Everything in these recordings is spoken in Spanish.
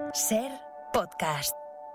Ser podcast.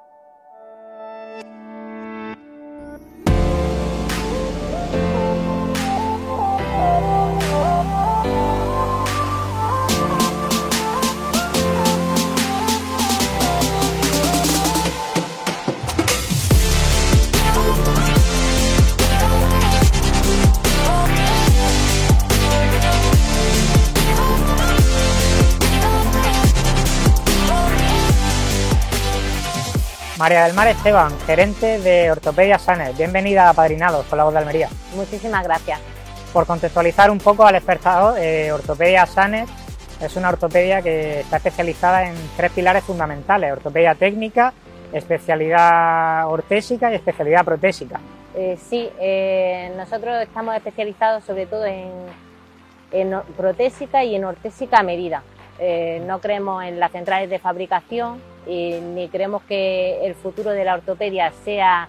María del Mar Esteban, gerente de Ortopedia Sanes. Bienvenida a Apadrinados con la Voz de Almería. Muchísimas gracias. Por contextualizar un poco al espectador, Ortopedia Sanes es una ortopedia que está especializada en 3 pilares fundamentales: ortopedia técnica, especialidad ortésica y especialidad protésica. Nosotros estamos especializados sobre todo en protésica y en ortésica a medida. No creemos en las centrales de fabricación ni creemos que el futuro de la ortopedia sea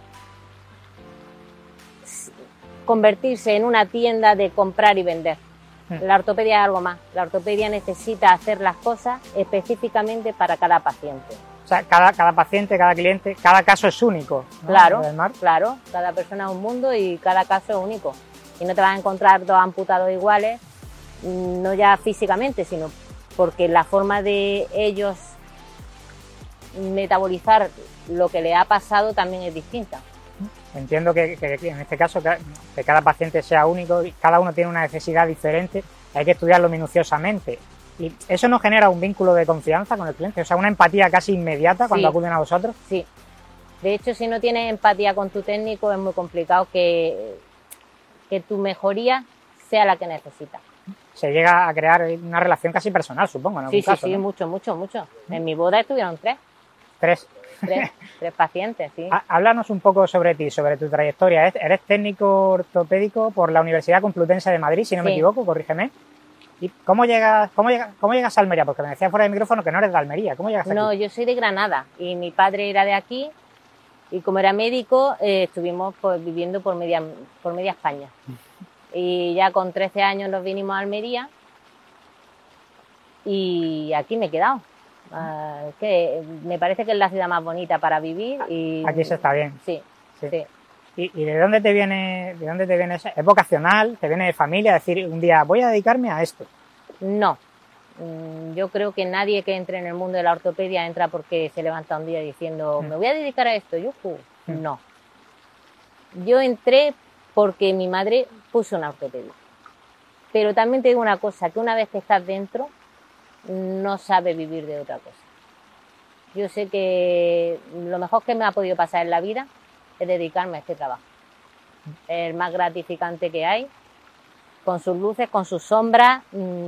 convertirse en una tienda de comprar y vender. La ortopedia es algo más. La ortopedia necesita hacer las cosas específicamente para cada paciente. O sea, cada paciente, cada cliente, cada caso es único, ¿no? Claro, cada persona es un mundo y cada caso es único. Y no te vas a encontrar 2 amputados iguales, no ya físicamente, sino porque la forma de ellos metabolizar lo que le ha pasado también es distinta. Entiendo que en este caso que cada paciente sea único y cada uno tiene una necesidad diferente, hay que estudiarlo minuciosamente. Y eso nos genera un vínculo de confianza con el cliente, o sea, una empatía casi inmediata cuando acuden a vosotros. Sí. De hecho, si no tienes empatía con tu técnico, es muy complicado que tu mejoría sea la que necesitas. Se llega a crear una relación casi personal, supongo, en algún caso, ¿no? Mucho. En mi boda estuvieron 3. ¿Tres? 3 pacientes, sí. Háblanos un poco sobre ti, sobre tu trayectoria. Eres técnico ortopédico por la Universidad Complutense de Madrid, si no me equivoco, corrígeme. ¿Y cómo llegas a Almería? Porque me decías fuera de micrófono que no eres de Almería. ¿Cómo llegas aquí? No, yo soy de Granada y mi padre era de aquí y como era médico estuvimos viviendo por media España. Y ya con 13 años nos vinimos a Almería y aquí me he quedado. Que me parece que es la ciudad más bonita para vivir y aquí se está bien. Sí. ¿Y de dónde te viene eso? ¿Es vocacional? ¿Te viene de familia? Decir un día voy a dedicarme a esto. No, yo creo que nadie que entre en el mundo de la ortopedia entra porque se levanta un día diciendo me voy a dedicar a esto. No, yo entré porque mi madre puso una ortopedia, pero también te digo una cosa, que una vez que estás dentro no sabe vivir de otra cosa. Yo sé que lo mejor que me ha podido pasar en la vida es dedicarme a este trabajo. Es el más gratificante que hay, con sus luces, con sus sombras,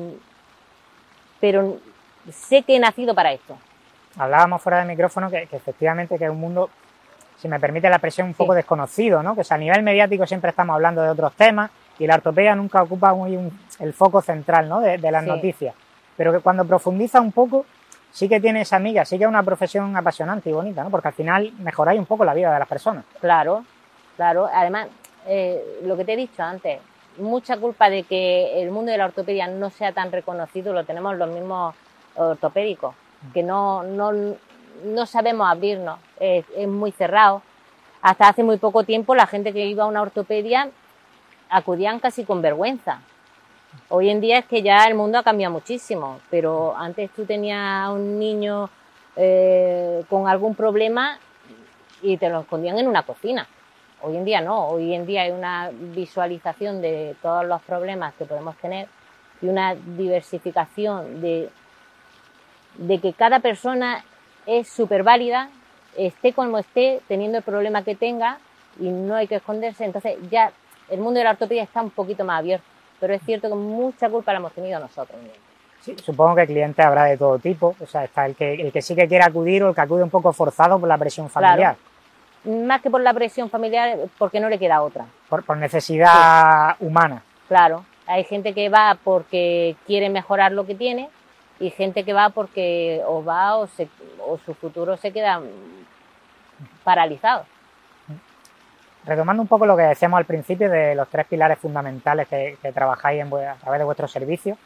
pero sé que he nacido para esto. Hablábamos fuera del micrófono que efectivamente que es un mundo, si me permite la expresión, un poco desconocido, ¿no? Que a nivel mediático siempre estamos hablando de otros temas y la ortopedia nunca ocupa el foco central, ¿no? de las noticias. Pero que cuando profundiza un poco, sí que tiene esa miga, sí que es una profesión apasionante y bonita, ¿no? Porque al final mejoráis un poco la vida de las personas. Claro. Además, lo que te he dicho antes, mucha culpa de que el mundo de la ortopedia no sea tan reconocido lo tenemos los mismos ortopédicos, que no sabemos abrirnos, es muy cerrado. Hasta hace muy poco tiempo la gente que iba a una ortopedia acudían casi con vergüenza. Hoy en día es que ya el mundo ha cambiado muchísimo, pero antes tú tenías a un niño con algún problema y te lo escondían en una cocina. Hoy en día no, hoy en día hay una visualización de todos los problemas que podemos tener y una diversificación de que cada persona es súper válida, esté como esté, teniendo el problema que tenga y no hay que esconderse. Entonces ya el mundo de la ortopedia está un poquito más abierto. Pero es cierto que mucha culpa la hemos tenido nosotros. Sí, supongo que clientes habrá de todo tipo, o sea, está el que sí que quiere acudir o el que acude un poco forzado por la presión familiar. Claro. Más que por la presión familiar, porque no le queda otra. Por necesidad humana. Claro, hay gente que va porque quiere mejorar lo que tiene y gente que va porque o su futuro se queda paralizado. Retomando un poco lo que decíamos al principio de los 3 pilares fundamentales que trabajáis a través de vuestros servicios,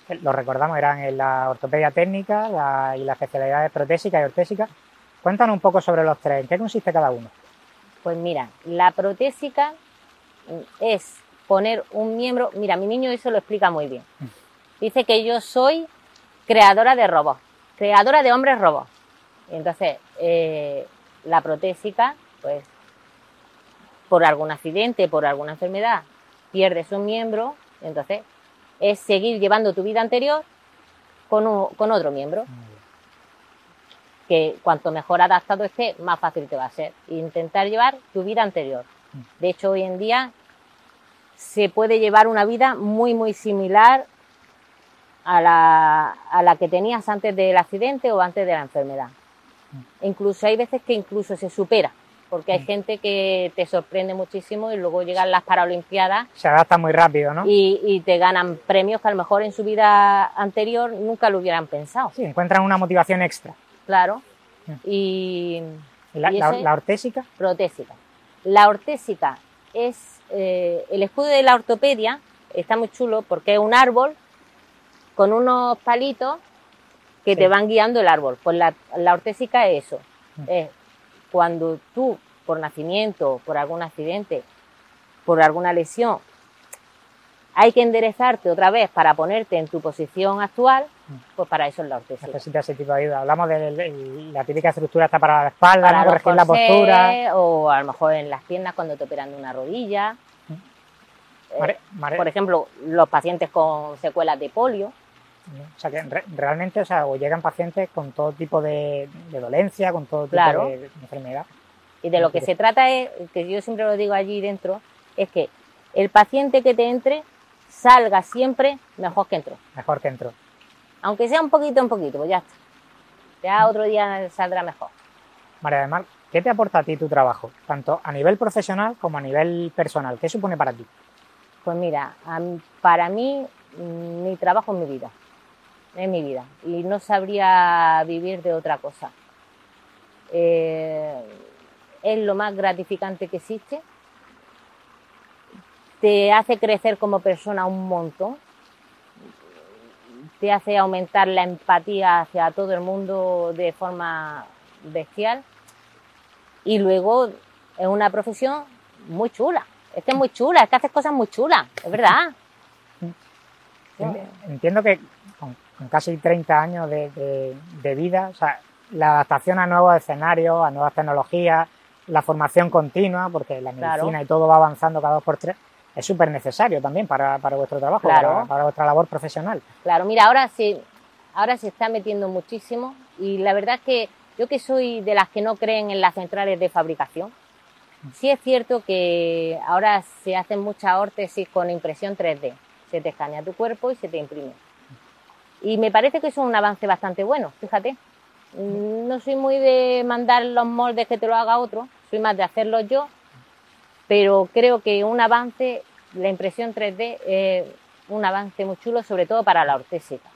lo recordamos, eran en la ortopedia técnica y las especialidades protésica y ortésica. Cuéntanos un poco sobre los tres, ¿en qué consiste cada uno? Pues mira, la protésica es poner un miembro... Mira, mi niño eso lo explica muy bien. Dice que yo soy creadora de robots, creadora de hombres robots. Entonces, la protésica, pues, por algún accidente, por alguna enfermedad, pierdes un miembro, entonces es seguir llevando tu vida anterior con otro miembro. Que cuanto mejor adaptado esté, más fácil te va a ser. Intentar llevar tu vida anterior. De hecho, hoy en día se puede llevar una vida muy, muy similar a la que tenías antes del accidente o antes de la enfermedad. Incluso hay veces que incluso se supera, porque hay gente que te sorprende muchísimo y luego llegan las Paralimpiadas. Se adapta muy rápido, ¿no? Y te ganan premios que a lo mejor en su vida anterior nunca lo hubieran pensado. Sí, encuentran una motivación extra. Claro. ¿Y la ortésica? Protésica. La ortésica es el escudo de la ortopedia, está muy chulo porque es un árbol con unos palitos que te van guiando el árbol. Pues la ortésica es eso. Es cuando tú, por nacimiento, por algún accidente, por alguna lesión, hay que enderezarte otra vez para ponerte en tu posición actual, pues para eso es la ortésica. Necesita ese tipo de ayuda. Hablamos de la típica estructura está para la espalda, para ¿no? Corregir la postura. O a lo mejor en las piernas cuando te operan de una rodilla. Por ejemplo, los pacientes con secuelas de polio. O sea, que realmente, o llegan pacientes con todo tipo de dolencia, con todo tipo de enfermedad. Y de lo que se trata es, que yo siempre lo digo allí dentro, es que el paciente que te entre salga siempre mejor que entró. Mejor que entró. Aunque sea un poquito, pues ya está. Ya otro día saldrá mejor. María del Mar, ¿qué te aporta a ti tu trabajo? Tanto a nivel profesional como a nivel personal. ¿Qué supone para ti? Pues mira, para mí, mi trabajo es mi vida. Es mi vida. Y no sabría vivir de otra cosa. Es lo más gratificante que existe. Te hace crecer como persona un montón. Te hace aumentar la empatía hacia todo el mundo de forma bestial. Y luego es una profesión muy chula. Es que es muy chula, es que haces cosas muy chulas, es verdad. Entiendo que con casi 30 años de vida, o sea, la adaptación a nuevos escenarios, a nuevas tecnologías, la formación continua, porque la medicina y todo va avanzando cada 2 por 3, es súper necesario también para vuestro trabajo, para vuestra labor profesional. Claro, mira, ahora se está metiendo muchísimo y la verdad es que yo, que soy de las que no creen en las centrales de fabricación, sí es cierto que ahora se hacen muchas órtesis con impresión 3D. Se te escanea tu cuerpo y se te imprime. Y me parece que eso es un avance bastante bueno, fíjate. No soy muy de mandar los moldes que te lo haga otro, soy más de hacerlos yo, pero creo que un avance, la impresión 3D es un avance muy chulo, sobre todo para la ortésica.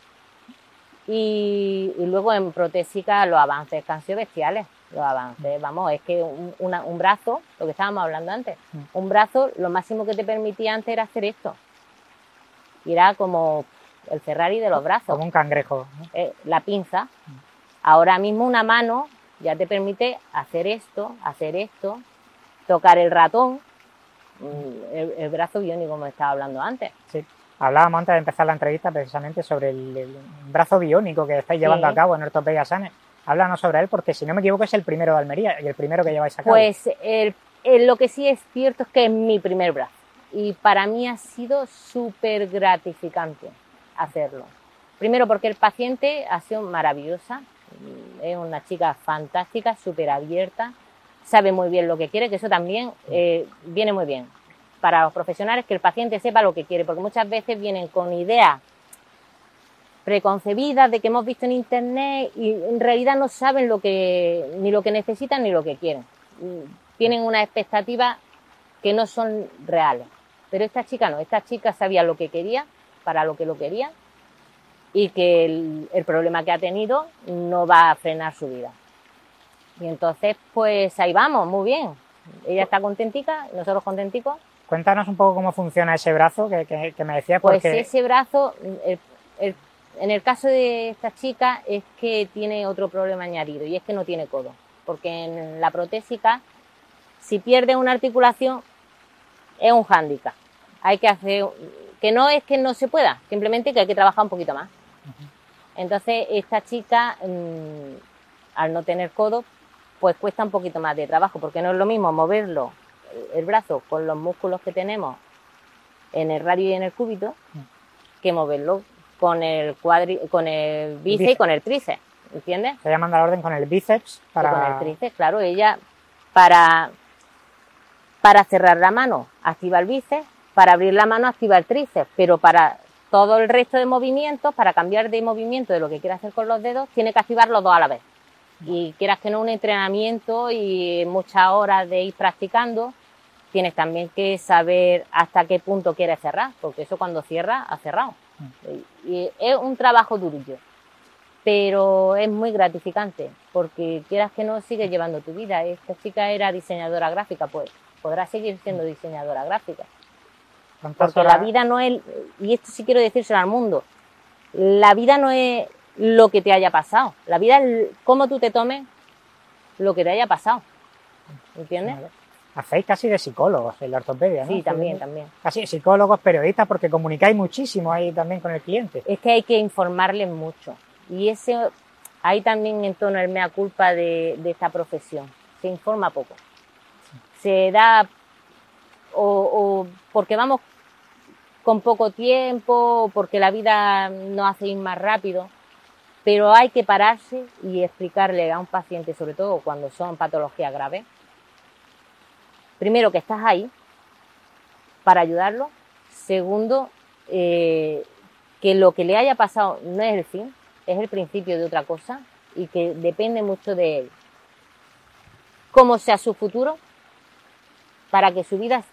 Y luego en protésica los avances que han sido bestiales. Los avances, vamos, es que un brazo, lo que estábamos hablando antes, un brazo, lo máximo que te permitía antes era hacer esto. Y era como el Ferrari de los brazos. Como un cangrejo, ¿no? La pinza. Ahora mismo una mano ya te permite hacer esto, tocar el ratón, el brazo biónico, como estaba hablando antes. Sí. Hablábamos antes de empezar la entrevista precisamente sobre el brazo biónico que estáis llevando a cabo en Ortopedia Sane. Háblanos sobre él, porque si no me equivoco es el primero de Almería y el primero que lleváis a cabo. Pues lo que sí es cierto es que es mi primer brazo y para mí ha sido súper gratificante hacerlo. Primero porque el paciente ha sido maravillosa, es una chica fantástica, súper abierta, sabe muy bien lo que quiere, que eso también viene muy bien para los profesionales, que el paciente sepa lo que quiere, porque muchas veces vienen con ideas preconcebidas de que hemos visto en internet y en realidad no saben ni lo que necesitan ni lo que quieren. Tienen unas expectativas que no son reales. Pero esta chica no, esta chica sabía lo que quería, para lo que lo quería, y que el problema que ha tenido no va a frenar su vida. Y entonces, pues ahí vamos, muy bien. Ella está contentica, nosotros contenticos. Cuéntanos un poco cómo funciona ese brazo que me decías. Pues porque... ese brazo, en el caso de esta chica es que tiene otro problema añadido y es que no tiene codo. Porque en la protésica, si pierde una articulación, es un hándicap. Hay que hacer, que no es que no se pueda, simplemente que hay que trabajar un poquito más. Entonces, esta chica, al no tener codo, pues cuesta un poquito más de trabajo, porque no es lo mismo moverlo, el brazo, con los músculos que tenemos en el radio y en el cúbito, que moverlo con el bíceps y con el tríceps, ¿entiendes? Se llaman a la orden con el bíceps para... Con el tríceps, claro, ella para cerrar la mano activa el bíceps, para abrir la mano activa el tríceps, pero para todo el resto de movimientos, para cambiar de movimiento de lo que quiere hacer con los dedos, tiene que activar los dos a la vez. Y quieras que no, un entrenamiento y muchas horas de ir practicando, tienes también que saber hasta qué punto quieres cerrar, porque eso cuando cierra, ha cerrado. Y es un trabajo durillo, pero es muy gratificante, porque quieras que no, sigues llevando tu vida. Esta chica era diseñadora gráfica, pues podrá seguir siendo diseñadora gráfica. Porque la vida no es, y esto sí quiero decírselo al mundo, la vida no es lo que te haya pasado, la vida es cómo tú te tomes lo que te haya pasado, ¿entiendes? Hacéis casi de psicólogos en la ortopedia, ¿no? Sí, también. Casi psicólogos, periodistas, porque comunicáis muchísimo ahí también con el cliente. Es que hay que informarles mucho, y ahí también entona el mea culpa de esta profesión, se informa poco, se da, o porque vamos con poco tiempo, porque la vida nos hace ir más rápido, pero hay que pararse y explicarle a un paciente, sobre todo cuando son patologías graves, primero que estás ahí para ayudarlo, segundo que lo que le haya pasado no es el fin, es el principio de otra cosa y que depende mucho de él, cómo sea su futuro, para que su vida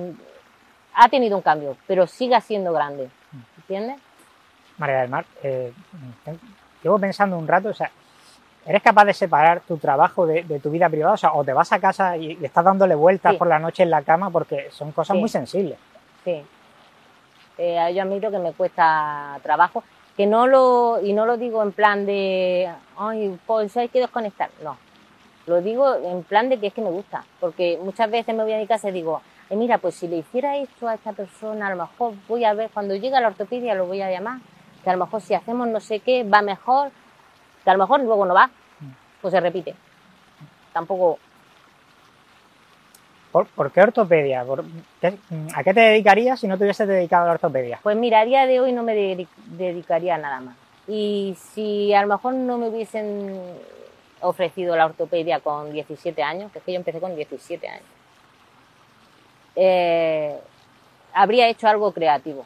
ha tenido un cambio, pero siga siendo grande, ¿entiendes? María del Mar, llevo pensando un rato, o sea, ¿eres capaz de separar tu trabajo de tu vida privada? O sea, o te vas a casa y estás dándole vueltas por la noche en la cama, porque son cosas muy sensibles. Sí. Yo admito que me cuesta trabajo, que no lo digo en plan de, ay, pues hay que desconectar, no. Lo digo en plan de que es que me gusta, porque muchas veces me voy a mi casa y digo, mira, pues si le hiciera esto a esta persona, a lo mejor voy a ver, cuando llegue a la ortopedia lo voy a llamar, que a lo mejor si hacemos no sé qué, va mejor, que a lo mejor luego no va, pues se repite. Tampoco... ¿Por qué ortopedia? ¿A qué te dedicarías si no te hubieses dedicado a la ortopedia? Pues mira, a día de hoy no me dedicaría a nada más. Y si a lo mejor no me hubiesen ofrecido la ortopedia con 17 años, que es que yo empecé con 17 años, habría hecho algo creativo,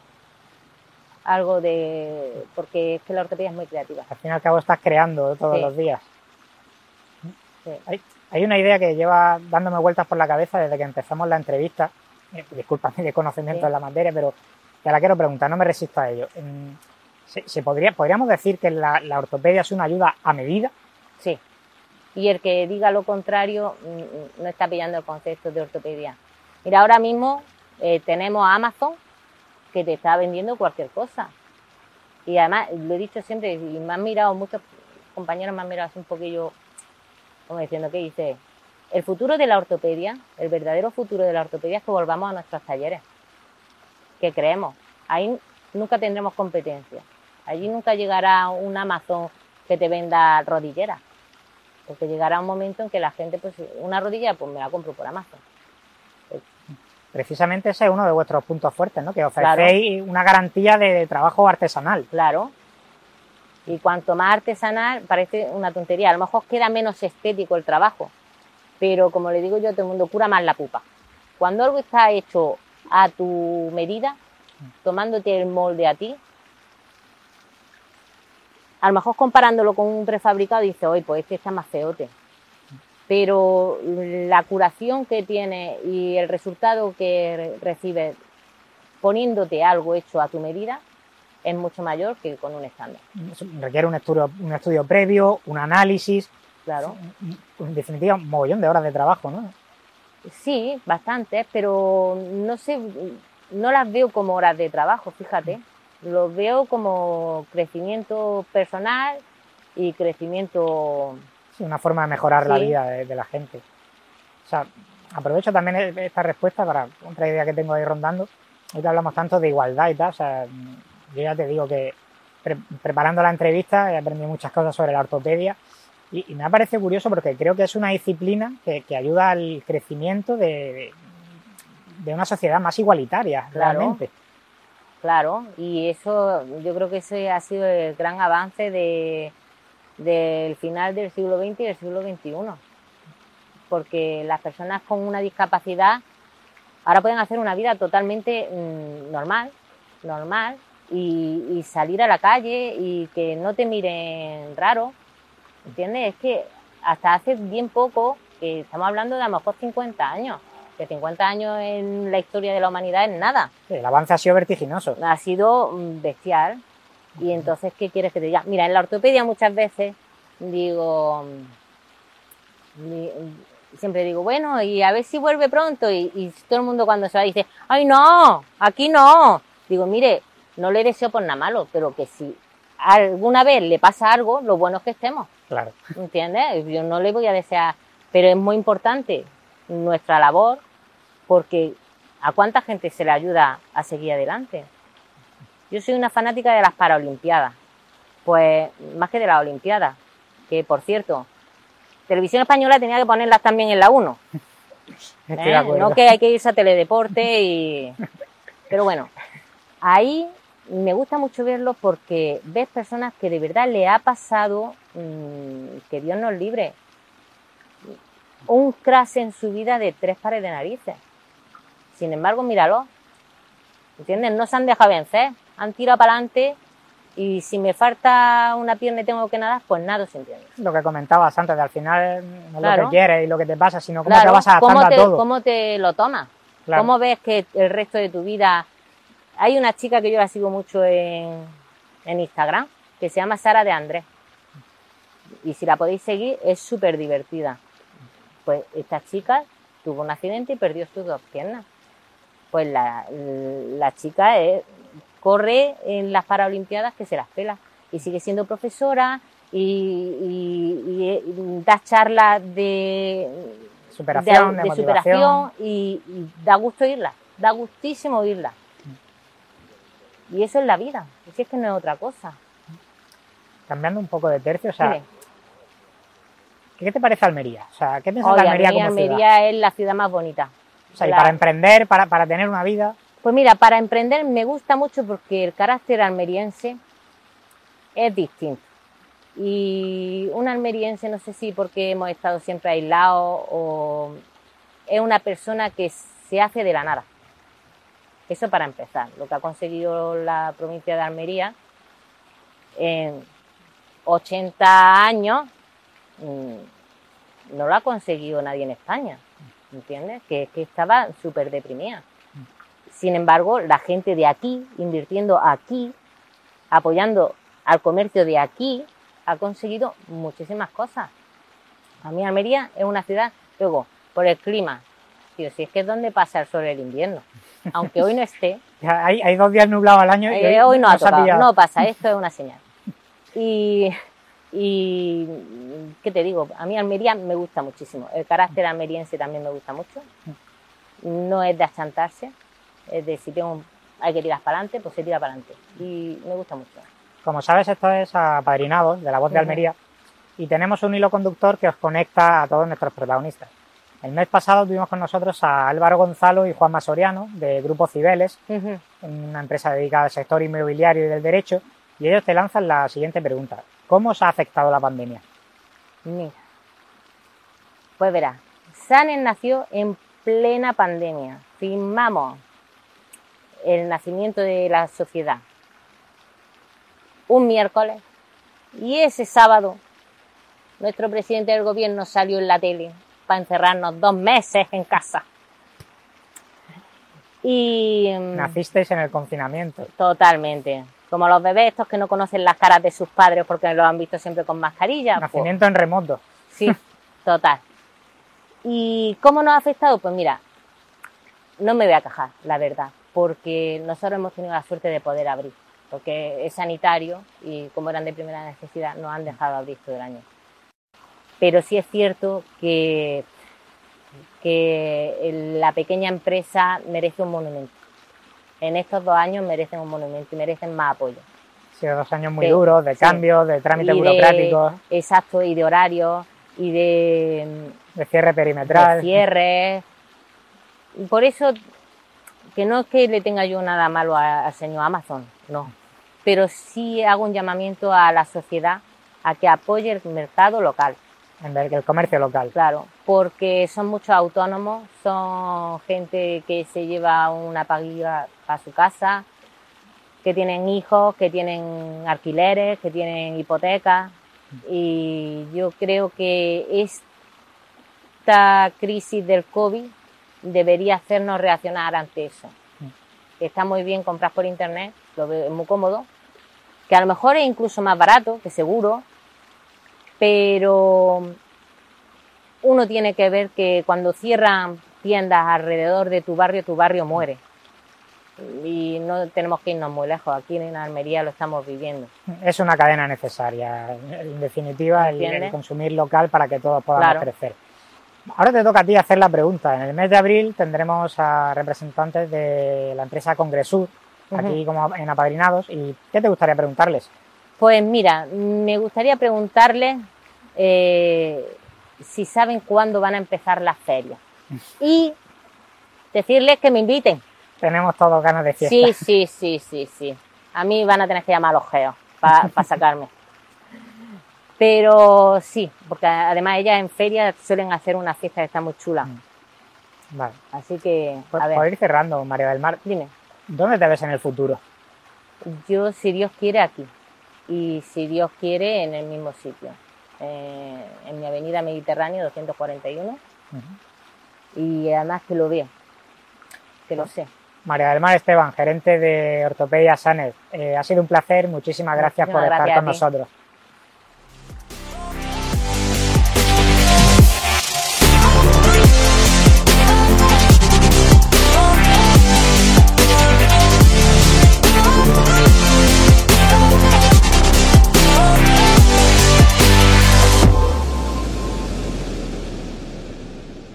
porque es que la ortopedia es muy creativa. Al fin y al cabo estás creando todos los días. Sí. Hay una idea que lleva dándome vueltas por la cabeza desde que empezamos la entrevista, disculpa mi desconocimiento en la materia, pero te la quiero preguntar, no me resisto a ello. ¿Podríamos decir que la ortopedia es una ayuda a medida? Sí, y el que diga lo contrario no está pillando el concepto de ortopedia. Mira, ahora mismo tenemos a Amazon que te está vendiendo cualquier cosa. Y además, lo he dicho siempre, y me han mirado, muchos compañeros me han mirado así un poquillo, como diciendo, ¿qué dice? El futuro de la ortopedia, el verdadero futuro de la ortopedia es que volvamos a nuestros talleres, que creemos. Ahí nunca tendremos competencia. Allí nunca llegará un Amazon que te venda rodilleras, porque llegará un momento en que la gente, pues una rodilla, pues me la compro por Amazon. Precisamente ese es uno de vuestros puntos fuertes, ¿no? Que ofrecéis una garantía de trabajo artesanal. Claro. Y cuanto más artesanal, parece una tontería. A lo mejor queda menos estético el trabajo. Pero como le digo yo, todo el mundo cura más la pupa. Cuando algo está hecho a tu medida, tomándote el molde a ti, a lo mejor comparándolo con un prefabricado, dices, oye, pues este está más feote. Pero la curación que tiene y el resultado que recibes poniéndote algo hecho a tu medida es mucho mayor que con un estándar. Requiere un estudio previo, un análisis. Claro. En definitiva, un mogollón de horas de trabajo, ¿no? Sí, bastantes, pero no sé, no las veo como horas de trabajo, fíjate. Lo veo como crecimiento personal y crecimiento... Sí, una forma de mejorar la Sí. vida de la gente. O sea, aprovecho también esta respuesta para otra idea que tengo ahí rondando. Ahorita hablamos tanto de igualdad y tal. O sea, yo ya te digo que preparando la entrevista he aprendido muchas cosas sobre la ortopedia y me ha parecido curioso porque creo que es una disciplina que ayuda al crecimiento de una sociedad más igualitaria, Claro. realmente. Claro, y eso, yo creo que ese ha sido el gran avance del final del siglo XX y del siglo XXI. Porque las personas con una discapacidad ahora pueden hacer una vida totalmente normal y salir a la calle y que no te miren raro, ¿entiendes? Es que hasta hace bien poco, que estamos hablando de a lo mejor 50 años, que 50 años en la historia de la humanidad es nada. Sí, el avance ha sido vertiginoso. Ha sido bestial. Y entonces, ¿qué quieres que te diga? Mira, en la ortopedia muchas veces siempre digo, bueno, y a ver si vuelve pronto. Y todo el mundo cuando se va dice, ¡ay no! Aquí no. Digo, mire, no le deseo por nada malo, pero que si alguna vez le pasa algo, lo bueno es que estemos. Claro. ¿Entiendes? Yo no le voy a desear, pero es muy importante nuestra labor porque ¿a cuánta gente se le ayuda a seguir adelante? Yo soy una fanática de las Paralimpiadas, pues más que de las Olimpiadas, que por cierto, Televisión Española tenía que ponerlas también en la 1. Estoy de acuerdo. No que hay que irse a Teledeporte y... Pero bueno, ahí me gusta mucho verlo porque ves personas que de verdad le ha pasado, que Dios nos libre, un crash en su vida de 3 pares de narices. Sin embargo, míralo, ¿entiendes? No se han dejado vencer, han tirado para adelante y si me falta una pierna y tengo que nadar, pues nado, ¿se entiende? Lo que comentabas antes, de al final no es Claro. lo que quieres y lo que te pasa, sino cómo Claro, te vas adaptando a todo. ¿cómo te lo tomas? Claro. ¿Cómo ves que el resto de tu vida... Hay una chica que yo la sigo mucho en Instagram, que se llama Sara de Andrés. Y si la podéis seguir, es súper divertida. Pues esta chica tuvo un accidente y perdió sus 2 piernas. Pues la chica corre en las Paralimpiadas que se las pela. Y sigue siendo profesora y da charlas de Superación, de motivación. superación y da gusto oírla, da gustísimo oírla. Y eso es la vida, si es que no es otra cosa. Cambiando un poco de tercio, o sea, Dime. ¿qué te parece Almería? O sea, ¿qué piensas Oye, de Almería como ciudad? Almería es la ciudad más bonita. O sea, y para emprender, para tener una vida. Pues mira, para emprender me gusta mucho porque el carácter almeriense es distinto. Y un almeriense, no sé si porque hemos estado siempre aislados o es una persona que se hace de la nada. Eso para empezar, lo que ha conseguido la provincia de Almería en 80 años no lo ha conseguido nadie en España, ¿entiendes? Que estaba súper deprimida. Sin embargo, la gente de aquí, invirtiendo aquí, apoyando al comercio de aquí, ha conseguido muchísimas cosas. A mí Almería es una ciudad, luego, por el clima, tío, si es que es donde pasa el sol el invierno, aunque hoy no esté. Hay 2 días nublados al año y Hoy no ha nos ha tocado, pillado. no pasa, esto es una señal. Y ¿qué te digo? A mí Almería me gusta muchísimo, el carácter almeriense también me gusta mucho, no es de achantarse, es de si hay que tirar para adelante, pues se tira para adelante y me gusta mucho. Como sabes, esto es Apadrinados, de La Voz de Almería, y tenemos un hilo conductor que os conecta a todos nuestros protagonistas. El mes pasado tuvimos con nosotros a Álvaro Gonzalo y Juanma Soriano, de Grupo Cibeles, una empresa dedicada al sector inmobiliario y del derecho, y ellos te lanzan la siguiente pregunta. ¿Cómo os ha afectado la pandemia? Mira, pues verás, Sanes nació en plena pandemia. Firmamos el nacimiento de la sociedad un miércoles y ese sábado nuestro presidente del gobierno salió en la tele para encerrarnos 2 meses en casa. Y Nacisteis en el confinamiento. totalmente. Como los bebés estos que no conocen las caras de sus padres porque los han visto siempre con mascarilla. Nacimiento en remoto. Sí, total. ¿Y cómo nos ha afectado? Pues mira, no me voy a quejar, la verdad, porque nosotros hemos tenido la suerte de poder abrir. porque es sanitario y como eran de primera necesidad nos han dejado abrir todo el año. Pero sí es cierto que la pequeña empresa merece un monumento. En estos 2 años merecen un monumento y merecen más apoyo. Ha sido 2 años muy duros, de cambios, de trámites burocráticos. Exacto, y de horarios, y de cierre perimetral. De cierre. Por eso, que no es que le tenga yo nada malo al señor Amazon, no. Pero sí hago un llamamiento a la sociedad a que apoye el mercado local. El comercio local. Claro, porque son muchos autónomos, son gente que se lleva una paguilla a su casa, que tienen hijos, que tienen alquileres, que tienen hipotecas, y yo creo que esta crisis del COVID debería hacernos reaccionar ante eso. Está muy bien comprar por internet, lo veo muy cómodo, que a lo mejor es incluso más barato, que seguro, pero uno tiene que ver que cuando cierran tiendas alrededor de tu barrio muere. Y no tenemos que irnos muy lejos, aquí en Almería lo estamos viviendo. Es una cadena necesaria, en definitiva, el consumir local para que todos podamos crecer. Ahora te toca a ti hacer la pregunta. En el mes de abril tendremos a representantes de la empresa Congresur, aquí como en apadrinados, y ¿qué te gustaría preguntarles? Pues mira, me gustaría preguntarles si saben cuándo van a empezar las ferias y decirles que me inviten. Tenemos todos ganas de fiesta. Sí. A mí van a tener que llamar a los geos para sacarme. Pero sí, porque además ellas en feria suelen hacer una fiesta que está muy chula. Vale. Así que, a ver. Por ir cerrando, María del Mar, dime. ¿Dónde te ves en el futuro? Yo, si Dios quiere, aquí. Y si Dios quiere, en el mismo sitio. En mi avenida Mediterráneo 241. Y además que lo veo, que lo sé. María del Mar Esteban, gerente de Ortopedia Saner. Ha sido un placer, muchísimas gracias por estar con nosotros.